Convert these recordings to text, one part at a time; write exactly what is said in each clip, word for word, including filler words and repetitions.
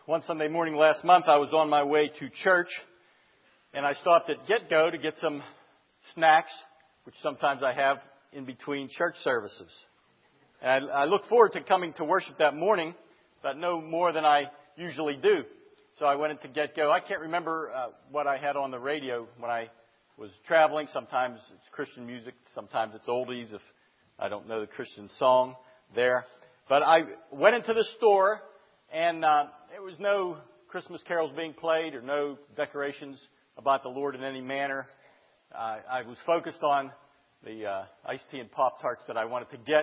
one Sunday morning last month, I was on my way to church, and I stopped at Get Go to get some snacks, which sometimes I have in between church services. And I, I look forward to coming to worship that morning, but no more than I usually do. So I went into Get Go. I can't remember uh, what I had on the radio when I was traveling. Sometimes it's Christian music, sometimes it's oldies if I don't know the Christian song there. But I went into the store, and uh, there was no Christmas carols being played or no decorations about the Lord in any manner. Uh, I was focused on the uh, iced tea and Pop-Tarts that I wanted to get.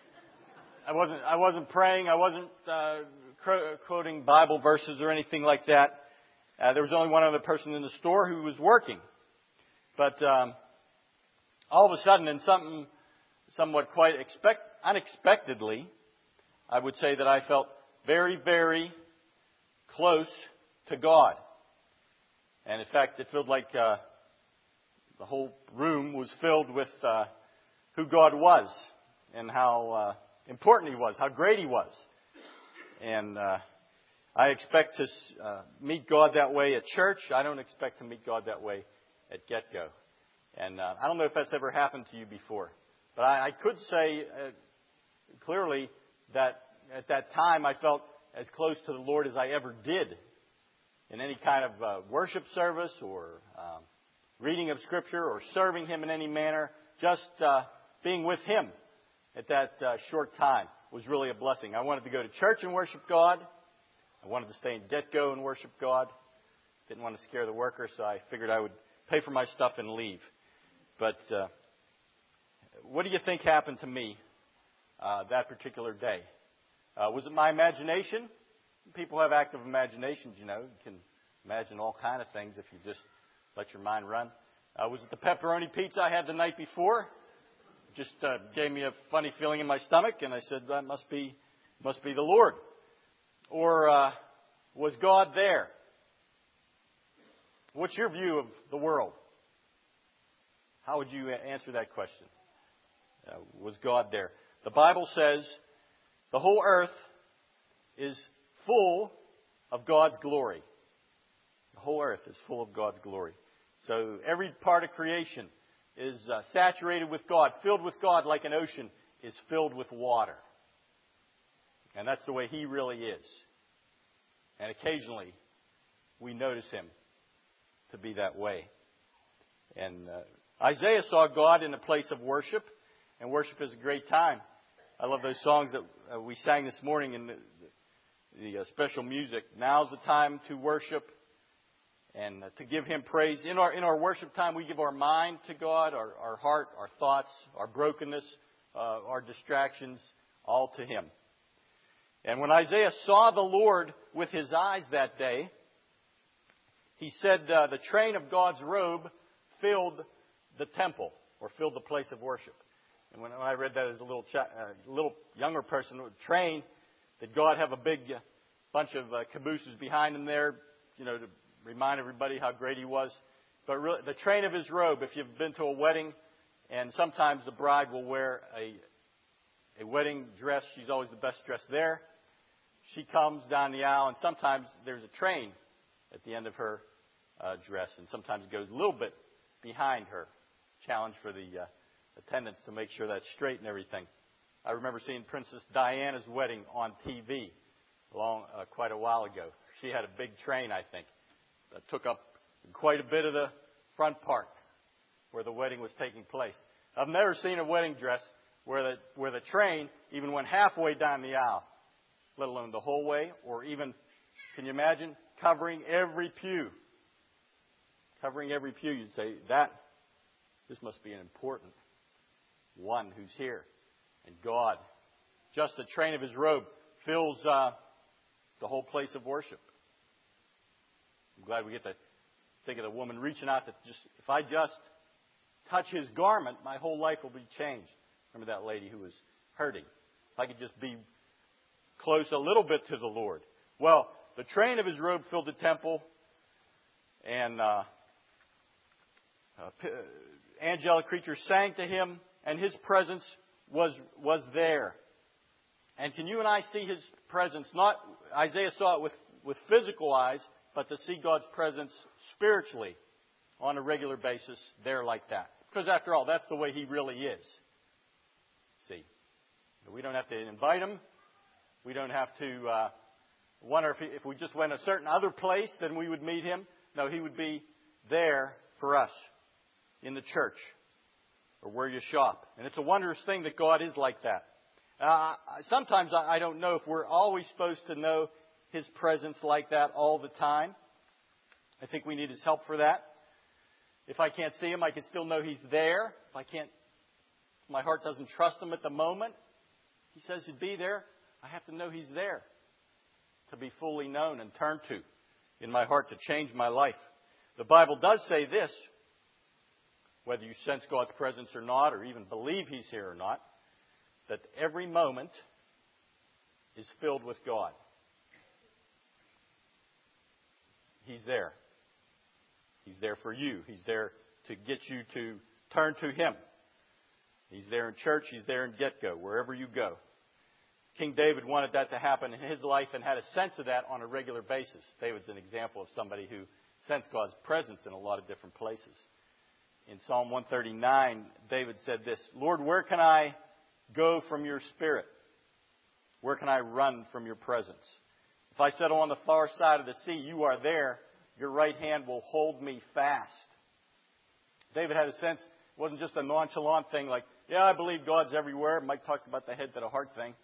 I wasn't I wasn't praying. I wasn't uh, cro- quoting Bible verses or anything like that. Uh, there was only one other person in the store who was working. But um, all of a sudden, in something somewhat quite expect, unexpectedly, I would say that I felt very, very close to God. And in fact, it felt like uh, the whole room was filled with uh, who God was and how uh, important He was, how great He was. And uh, I expect to uh, meet God that way at church. I don't expect to meet God that way at Get Go. And uh, I don't know if that's ever happened to you before. But I, I could say uh, clearly that at that time I felt as close to the Lord as I ever did in any kind of uh, worship service or um, reading of Scripture or serving Him in any manner. Just uh, being with Him at that uh, short time was really a blessing. I wanted to go to church and worship God. I wanted to stay in Get Go and worship God. Didn't want to scare the workers, so I figured I would pay for my stuff and leave. But uh, what do you think happened to me uh, that particular day? Uh, was it my imagination? People have active imaginations, you know. You can imagine all kind of things if you just let your mind run. Uh, was it the pepperoni pizza I had the night before? Just uh, gave me a funny feeling in my stomach, and I said, that must be, must be the Lord. Or uh, was God there? What's your view of the world? How would you answer that question? Uh, was God there? The Bible says the whole earth is full of God's glory. The whole earth is full of God's glory. So every part of creation is uh, saturated with God, filled with God like an ocean is filled with water. And that's the way He really is. And occasionally we notice Him to be that way. And uh, Isaiah saw God in a place of worship, and worship is a great time. I love those songs that uh, we sang this morning in the, the uh, special music. Now's the time to worship and uh, to give Him praise. In our in our worship time, we give our mind to God, our, our heart, our thoughts, our brokenness, uh, our distractions, all to Him. And when Isaiah saw the Lord with his eyes that day, he said uh, the train of God's robe filled the temple, or filled the place of worship. And when I read that as a little, cha- uh, little younger person, train, did God have a big uh, bunch of uh, cabooses behind Him there, you know, to remind everybody how great He was? But really, the train of His robe, if you've been to a wedding, and sometimes the bride will wear a, a wedding dress, she's always the best dressed there. She comes down the aisle, and sometimes there's a train at the end of her uh, dress, and sometimes it goes a little bit behind her. Challenge for the uh, attendants to make sure that's straight and everything. I remember seeing Princess Diana's wedding on T V long, uh, quite a while ago. She had a big train, I think, that took up quite a bit of the front part where the wedding was taking place. I've never seen a wedding dress where the where the train even went halfway down the aisle, let alone the whole way, or even, can you imagine, covering every pew. Covering every pew, you'd say, that, this must be an important one who's here. And God, just the train of His robe fills uh, the whole place of worship. I'm glad we get to think of the woman reaching out to just, if I just touch His garment, my whole life will be changed. Remember that lady who was hurting. If I could just be close a little bit to the Lord. Well, the train of His robe filled the temple, and uh, uh, angelic creatures sang to Him, and His presence was was there. And can you and I see His presence? Not Isaiah saw it with with physical eyes, but to see God's presence spiritually on a regular basis there like that. Because after all, that's the way He really is. See, we don't have to invite Him. We don't have to uh, wonder if, he, if we just went a certain other place, then we would meet Him. No, He would be there for us in the church or where you shop. And it's a wondrous thing that God is like that. Uh, sometimes I don't know if we're always supposed to know His presence like that all the time. I think we need His help for that. If I can't see Him, I can still know He's there. If I can't, if my heart doesn't trust Him at the moment, He says He'd be there. I have to know He's there to be fully known and turned to in my heart to change my life. The Bible does say this, whether you sense God's presence or not, or even believe He's here or not, that every moment is filled with God. He's there. He's there for you. He's there to get you to turn to Him. He's there in church. He's there in get-go, wherever you go. King David wanted that to happen in his life and had a sense of that on a regular basis. David's an example of somebody who sensed God's presence in a lot of different places. In Psalm one thirty-nine, David said this, Lord, where can I go from your spirit? Where can I run from your presence? If I settle on the far side of the sea, you are there. Your right hand will hold me fast. David had a sense, it wasn't just a nonchalant thing like, yeah, I believe God's everywhere. Mike talked about the head to the heart thing.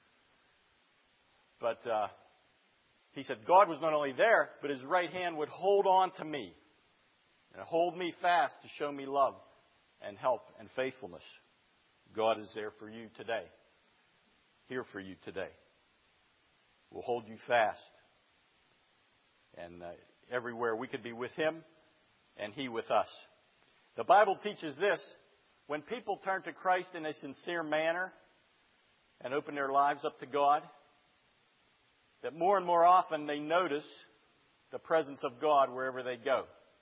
But uh, he said God was not only there, but His right hand would hold on to me and hold me fast to show me love and help and faithfulness. God is there for you today, here for you today. We'll hold you fast. And uh, everywhere we could be with Him and He with us. The Bible teaches this, when people turn to Christ in a sincere manner and open their lives up to God, that more and more often they notice the presence of God wherever they go.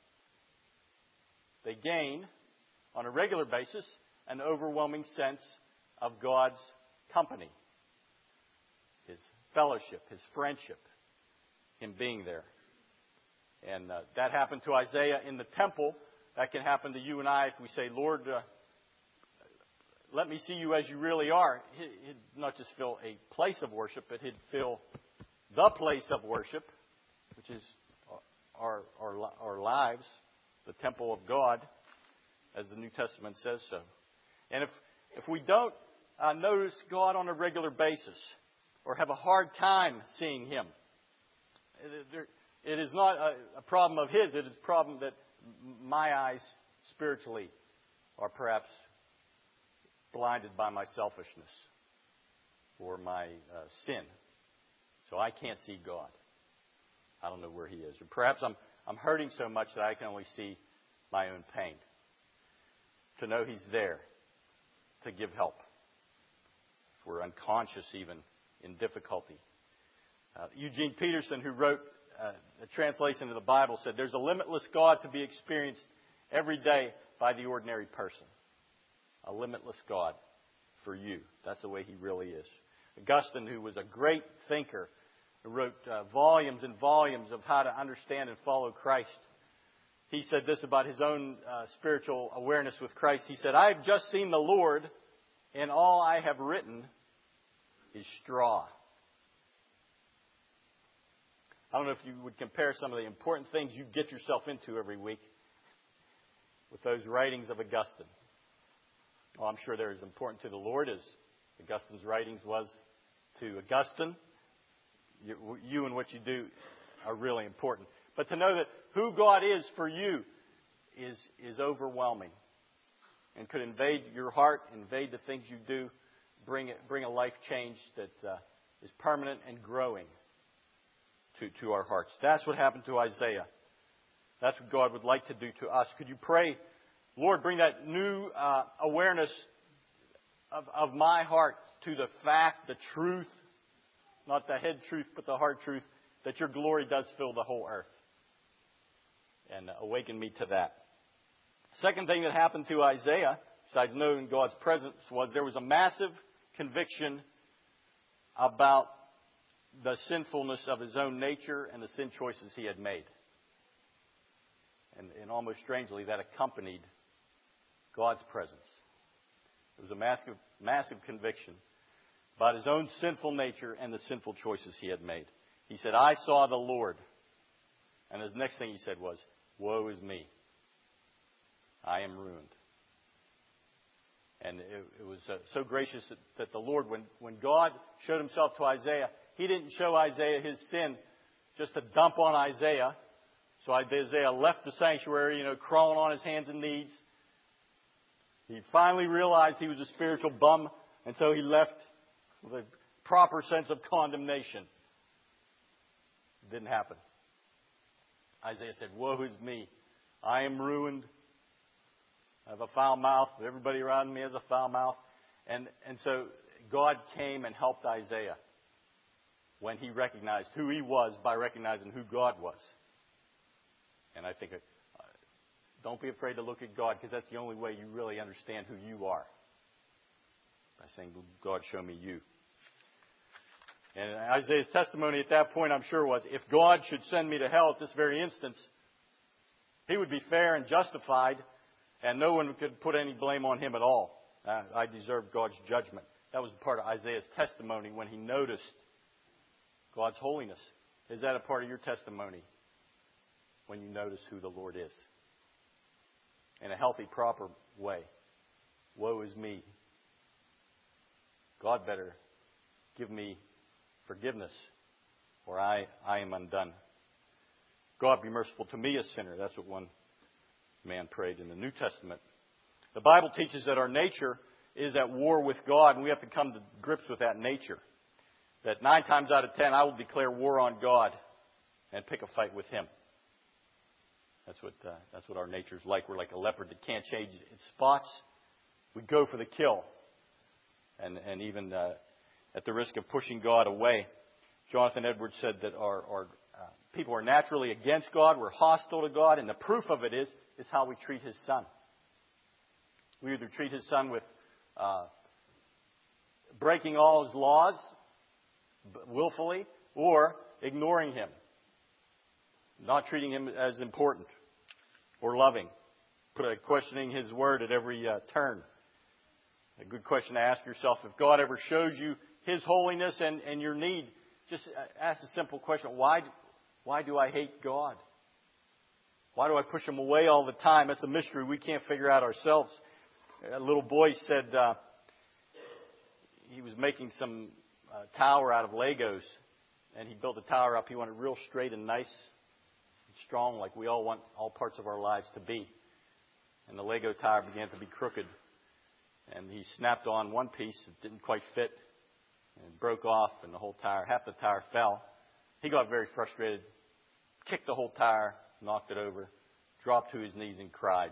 They gain, on a regular basis, an overwhelming sense of God's company, His fellowship, His friendship, Him being there. And uh, that happened to Isaiah in the temple. That can happen to you and I if we say, Lord, uh, let me see you as you really are. He'd not just fill a place of worship, but He'd fill the place of worship, which is our, our, our lives, the temple of God, as the New Testament says so. And if, if we don't uh, notice God on a regular basis or have a hard time seeing Him, it, it is not a, a problem of His. It is a problem that my eyes spiritually are perhaps blinded by my selfishness or my uh, sin. So I can't see God. I don't know where He is. Or perhaps I'm I'm hurting so much that I can only see my own pain. To know He's there to give help. If we're unconscious even in difficulty. Uh, Eugene Peterson, who wrote uh, a translation of the Bible, said, there's a limitless God to be experienced every day by the ordinary person. A limitless God for you. That's the way He really is. Augustine, who was a great thinker, who wrote uh, volumes and volumes of how to understand and follow Christ. He said this about his own uh, spiritual awareness with Christ. He said, I have just seen the Lord, and all I have written is straw. I don't know if you would compare some of the important things you get yourself into every week with those writings of Augustine. Well, I'm sure they're as important to the Lord as Augustine's writings was to Augustine. You, you and what you do are really important. But to know that who God is for you is, is overwhelming and could invade your heart, invade the things you do, bring, it, bring a life change that uh, is permanent and growing to, to our hearts. That's what happened to Isaiah. That's what God would like to do to us. Could you pray, Lord, bring that new uh, awareness of, of my heart to the fact, the truth, not the head truth, but the heart truth, that your glory does fill the whole earth. And awaken me to that. Second thing that happened to Isaiah, besides knowing God's presence, was there was a massive conviction about the sinfulness of his own nature and the sin choices he had made. And, and almost strangely, that accompanied God's presence. It was a massive, massive conviction about his own sinful nature and the sinful choices he had made. He said, I saw the Lord. And the next thing he said was, woe is me. I am ruined. And it, it was uh, so gracious that, that the Lord, when, when God showed himself to Isaiah, he didn't show Isaiah his sin just to dump on Isaiah. So Isaiah left the sanctuary, you know, crawling on his hands and knees. He finally realized he was a spiritual bum, and so he left with a proper sense of condemnation. It didn't happen. Isaiah said, woe is me. I am ruined. I have a foul mouth. Everybody around me has a foul mouth. And, and so God came and helped Isaiah when he recognized who he was by recognizing who God was. And I think, uh, don't be afraid to look at God, because that's the only way you really understand who you are. By saying, God, show me you. And Isaiah's testimony at that point, I'm sure, was, if God should send me to hell at this very instance, he would be fair and justified, and no one could put any blame on him at all. Uh, I deserve God's judgment. That was part of Isaiah's testimony when he noticed God's holiness. Is that a part of your testimony when you notice who the Lord is? In a healthy, proper way. Woe is me. God better give me forgiveness, or I, I am undone. God be merciful to me, a sinner. That's what one man prayed in the New Testament. The Bible teaches that our nature is at war with God, and we have to come to grips with that nature. That nine times out of ten, I will declare war on God and pick a fight with Him. That's what uh, that's what our nature's like. We're like a leopard that can't change its spots. We go for the kill, and and even uh, at the risk of pushing God away. Jonathan Edwards said that our, our uh, people are naturally against God. We're hostile to God, and the proof of it is is how we treat His Son. We either treat His Son with uh, breaking all His laws willfully, or ignoring Him, not treating Him as important or loving, questioning His word at every uh, turn. A good question to ask yourself: if God ever shows you His holiness and, and your need, just ask a simple question: Why, why do I hate God? Why do I push Him away all the time? That's a mystery we can't figure out ourselves. A little boy said uh, he was making some uh, tower out of Legos, and he built the tower up. He wanted it real straight and nice and strong, like we all want all parts of our lives to be. And the Lego tower began to be crooked, and he snapped on one piece. It didn't quite fit, and it broke off, and the whole tower, half the tower fell. He got very frustrated, kicked the whole tower, knocked it over, dropped to his knees and cried.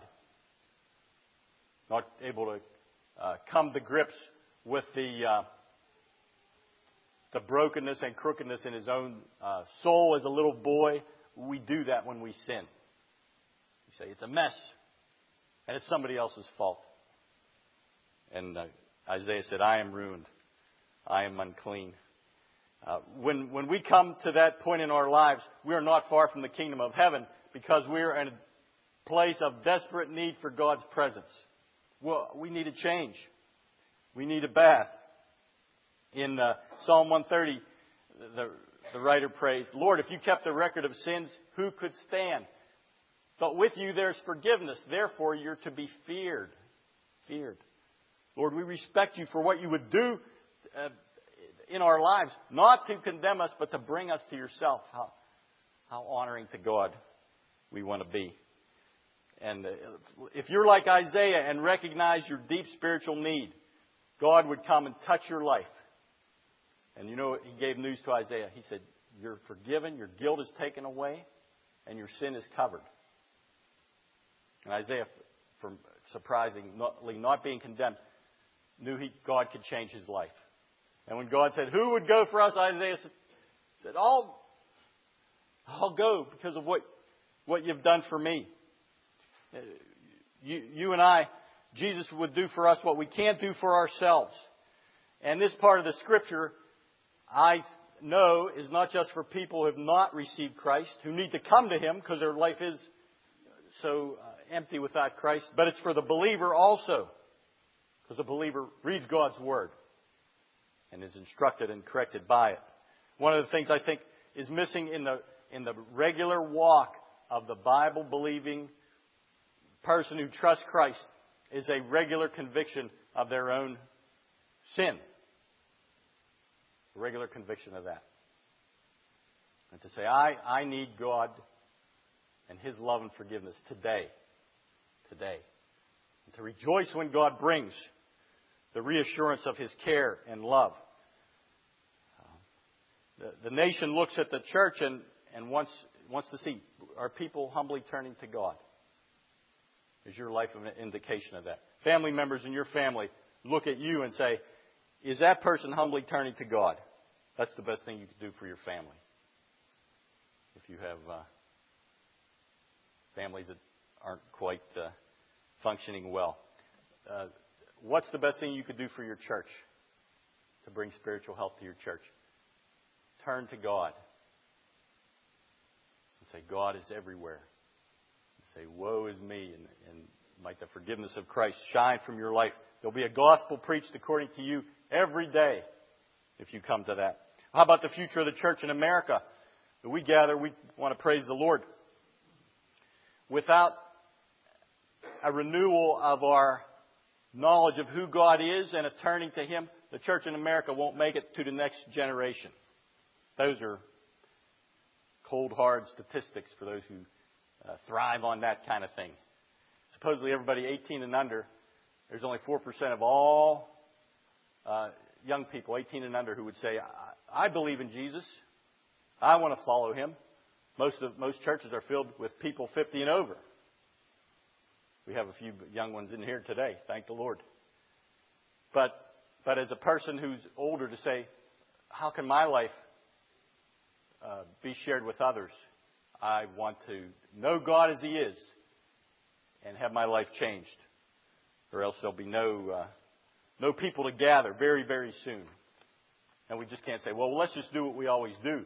Not able to uh, come to grips with the uh, the brokenness and crookedness in his own uh, soul as a little boy. We do that when we sin. We say it's a mess, and it's somebody else's fault. And uh, Isaiah said, I am ruined. I am unclean. Uh, when, when we come to that point in our lives, we are not far from the kingdom of heaven, because we are in a place of desperate need for God's presence. Well, we need a change. We need a bath. In uh, Psalm one thirty, the, the writer prays, Lord, if you kept a record of sins, who could stand? But with you there's forgiveness. Therefore, you're to be feared. Feared. Lord, we respect you for what you would do uh, in our lives, not to condemn us, but to bring us to yourself. How, how honoring to God we want to be. And if you're like Isaiah and recognize your deep spiritual need, God would come and touch your life. And you know, He gave news to Isaiah. He said, you're forgiven, your guilt is taken away, and your sin is covered. And Isaiah, from surprisingly not being condemned, knew he, God could change his life. And when God said, who would go for us? Isaiah said, I'll, I'll go because of what, what you've done for me. You, you and I, Jesus would do for us what we can't do for ourselves. And this part of the Scripture, I no is not just for people who have not received Christ, who need to come to Him because their life is so uh, empty without Christ, but it's for the believer also, because the believer reads God's Word and is instructed and corrected by it. One of the things I think is missing in the in the regular walk of the Bible-believing person who trusts Christ is a regular conviction of their own sin. A regular conviction of that. And to say, I, I need God and His love and forgiveness today. Today. And to rejoice when God brings the reassurance of His care and love. Uh, the, the nation looks at the church and, and wants, wants to see, are people humbly turning to God? Is your life an indication of that? Family members in your family look at you and say, is that person humbly turning to God? That's the best thing you can do for your family. If you have uh, families that aren't quite uh, functioning well. Uh, what's the best thing you could do for your church to bring spiritual health to your church? Turn to God. And say, God is everywhere. And say, woe is me. And, and might the forgiveness of Christ shine from your life. There'll be a gospel preached according to you every day if you come to that. How about the future of the church in America? When we gather, we want to praise the Lord. Without a renewal of our knowledge of who God is and a turning to Him, the church in America won't make it to the next generation. Those are cold, hard statistics for those who uh, thrive on that kind of thing. Supposedly everybody eighteen and under, there's only four percent of all uh, young people, eighteen and under, who would say, I, I believe in Jesus. I want to follow Him. Most of most churches are filled with people fifty and over. We have a few young ones in here today, thank the Lord. But but as a person who's older, to say, how can my life uh, be shared with others? I want to know God as He is and have my life changed, or else there'll be no uh, no people to gather very, very soon. And we just can't say, well, let's just do what we always do.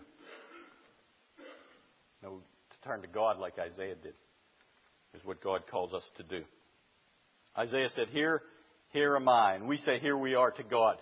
No, to turn to God like Isaiah did is what God calls us to do. Isaiah said, here, here am I. And we say, here we are to God.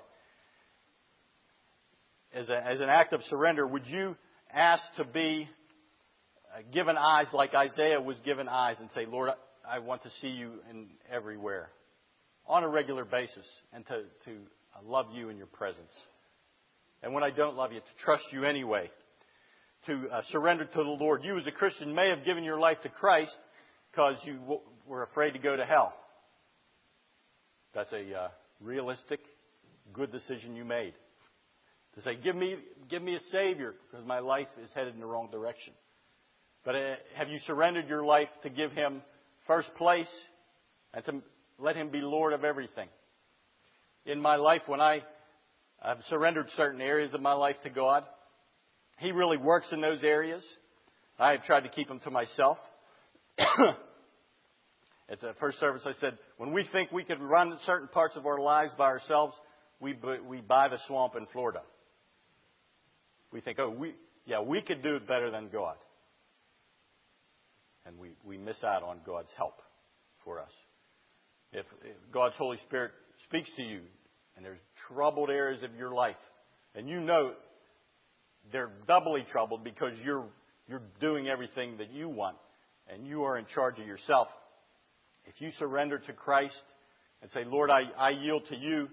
As, a, as an act of surrender, would you ask to be uh, given eyes like Isaiah was given eyes and say, Lord, I, I want to see you in everywhere on a regular basis and to, to uh, love you in your presence. And when I don't love you, to trust you anyway. To uh, surrender to the Lord. You as a Christian may have given your life to Christ because you w- were afraid to go to hell. That's a uh, realistic, good decision you made. To say, give me, give me a Savior because my life is headed in the wrong direction. But uh, have you surrendered your life to give Him first place and to let Him be Lord of everything? In my life, when I have surrendered certain areas of my life to God, He really works in those areas. I have tried to keep them to myself. At the first service I said, when we think we could run certain parts of our lives by ourselves, we we buy the swamp in Florida. We think, oh, we yeah, we could do it better than God. And we, we miss out on God's help for us. If, if God's Holy Spirit speaks to you and there's troubled areas of your life, and you know they're doubly troubled because you're you're doing everything that you want and you are in charge of yourself. If you surrender to Christ and say, Lord, I, I yield to you.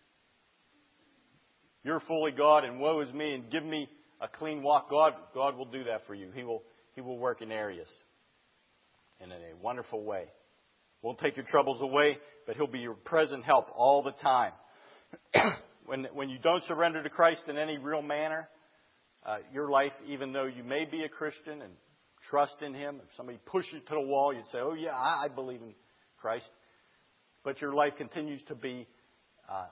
You're fully God and woe is me, and give me a clean walk. God, God will do that for you. He will He will work in areas and in a wonderful way. Won't take your troubles away, but He'll be your present help all the time. when when you don't surrender to Christ in any real manner, Uh, your life, even though you may be a Christian and trust in Him, if somebody pushes you to the wall, you'd say, oh yeah, I, I believe in Christ. But your life continues to be uh,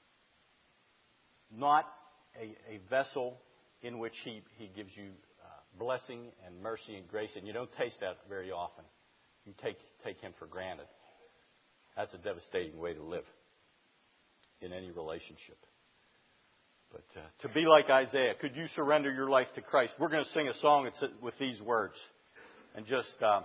not a, a vessel in which He, he gives you uh, blessing and mercy and grace, and you don't taste that very often. You take, take Him for granted. That's a devastating way to live in any relationship. But uh, to be like Isaiah, could you surrender your life to Christ? We're going to sing a song with these words. And just uh,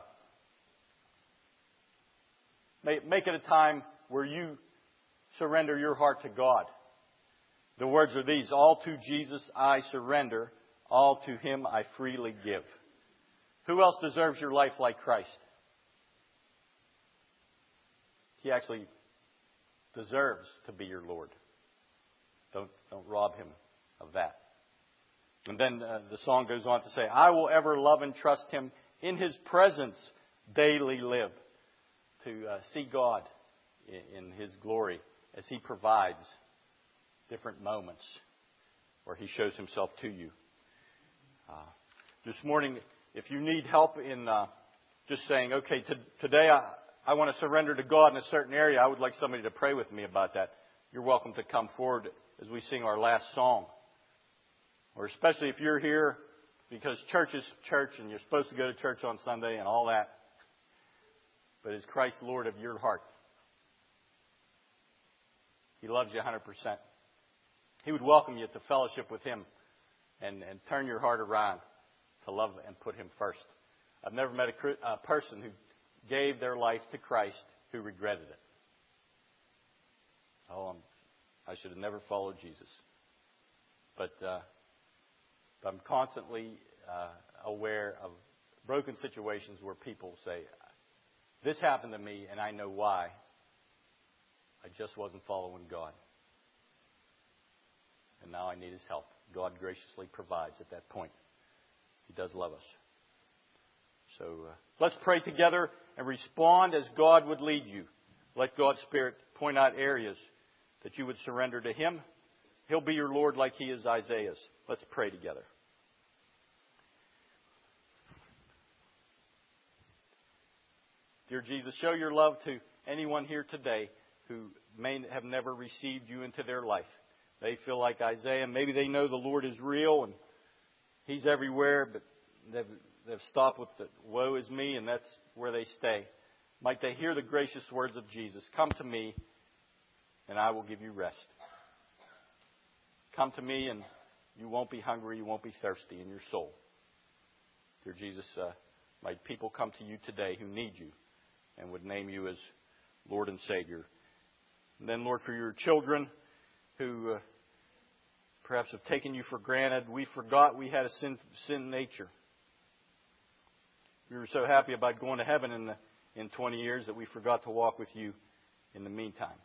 make, make it a time where you surrender your heart to God. The words are these: all to Jesus I surrender, all to Him I freely give. Who else deserves your life like Christ? He actually deserves to be your Lord. Don't, don't rob Him of that. And then uh, the song goes on to say, I will ever love and trust Him, in His presence daily live. To uh, see God in, in His glory as He provides different moments where He shows Himself to you. Uh, this morning, if you need help in uh, just saying, okay, t- today I, I want to surrender to God in a certain area, I would like somebody to pray with me about that. You're welcome to come forward as we sing our last song. Or especially if you're here because church is church and you're supposed to go to church on Sunday and all that. But is Christ Lord of your heart? He loves you one hundred percent. He would welcome you to fellowship with Him and, and turn your heart around to love and put Him first. I've never met a, a person who gave their life to Christ who regretted it. Oh, I'm, I should have never followed Jesus. But uh, I'm constantly uh, aware of broken situations where people say, this happened to me and I know why. I just wasn't following God. And now I need His help. God graciously provides at that point. He does love us. So uh, let's pray together and respond as God would lead you. Let God's Spirit point out areas that you would surrender to Him. He'll be your Lord like He is Isaiah's. Let's pray together. Dear Jesus, show your love to anyone here today who may have never received you into their life. They feel like Isaiah. Maybe they know the Lord is real and He's everywhere, but they've, they've stopped with the woe is me, and that's where they stay. Might they hear the gracious words of Jesus, come to me and I will give you rest. Come to me and you won't be hungry, you won't be thirsty in your soul. Dear Jesus, uh, might people come to you today who need you and would name you as Lord and Savior. And then, Lord, for your children who uh, perhaps have taken you for granted, we forgot we had a sin, sin nature. We were so happy about going to heaven in, the, in twenty years that we forgot to walk with you in the meantime.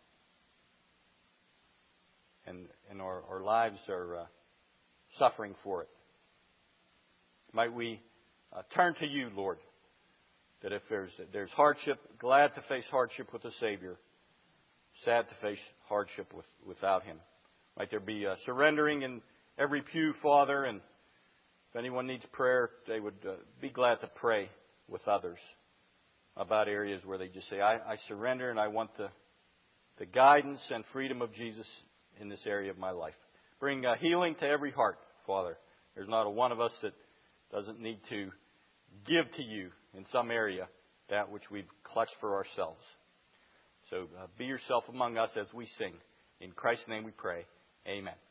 And, and our, our lives are uh, suffering for it. Might we uh, turn to you, Lord, that if there's, there's hardship, glad to face hardship with the Savior, sad to face hardship with, without Him. Might there be a surrendering in every pew, Father, and if anyone needs prayer, they would uh, be glad to pray with others about areas where they just say, I, I surrender and I want the, the guidance and freedom of Jesus in this area of my life. Bring uh, healing to every heart, Father. There's not a one of us that doesn't need to give to you in some area that which we've clutched for ourselves. So uh, be yourself among us as we sing. In Christ's name we pray. Amen.